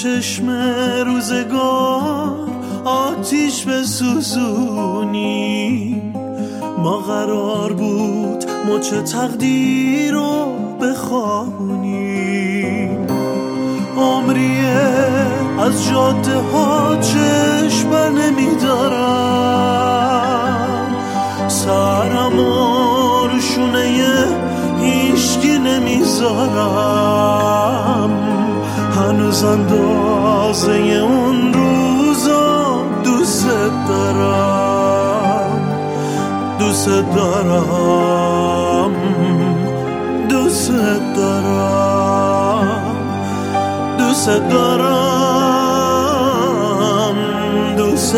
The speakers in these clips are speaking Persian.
چشم روزگار آتیش بسوزونیم. ما قرار بود مچ تقدیر رو بخوابونیم. عمریه از جاده ها چشم بر نمیدارم، سرم و روشونه هیچکی نمیذارم. هنوز اندازه اون روزا دوست دارم، دوست دارم، دوست دارم، دوست دارم، دوست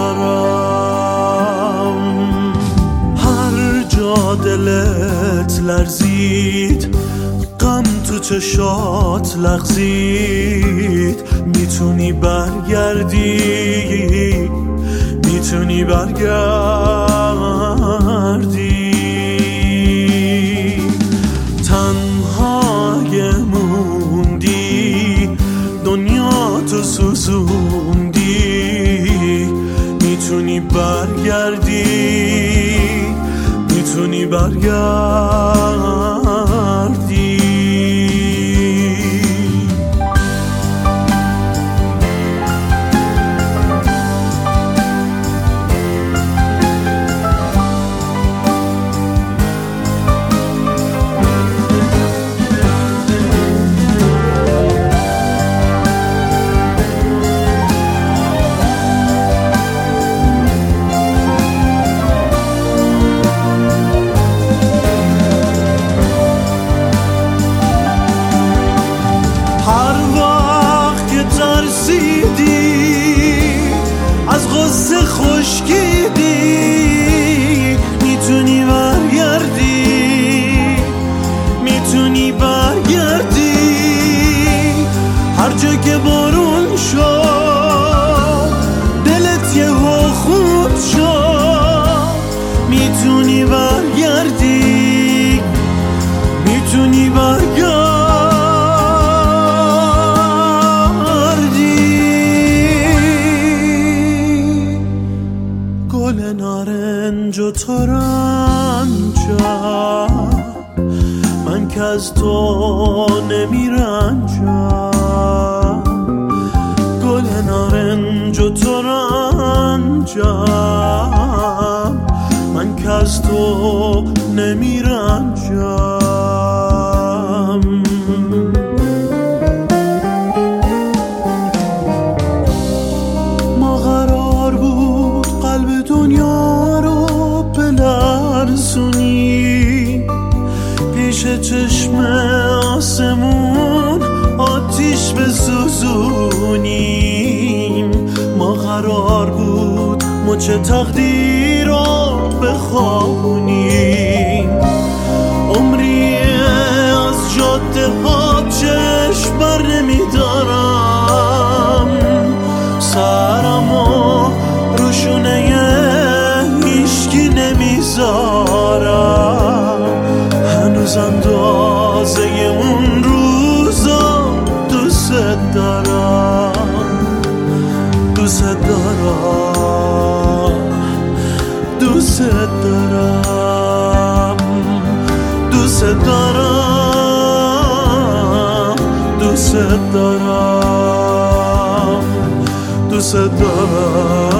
دارم. هر جا دلت لرزید، غم تو چشات لغزید، میتونی برگردی، میتونی برگردی. تنهای موندی، دنیا تو سوزوندی، میتونی برگردی، میتونی برگردی. از غصه خشکیدی، میتونی برگردی، میتونی برگردی. هر جا که بارون شد دلت یهو خون شد، میتونی برگردی، میتونی برگردی. گل نارنج و ترنجم، من که از تو نمیرنجم. گل نارنج و ترنجم، من که از تو نمیرنجم. ما قرار بود قلب دنیا رو بلرزونی، پیش چشم آسمون آتیش بسوزونیم. ما قرار بود مچ تقدیر رو بخوابونیم. عمریه از جاده ها چشم بر نمیدارم، سرم و روشونه هیچکی نمیذارم. هنوز اندازه اون روزا دوست دارم، دوست دارم، دوست دارم، دوست دارم، دوست دارم، دوست دارم.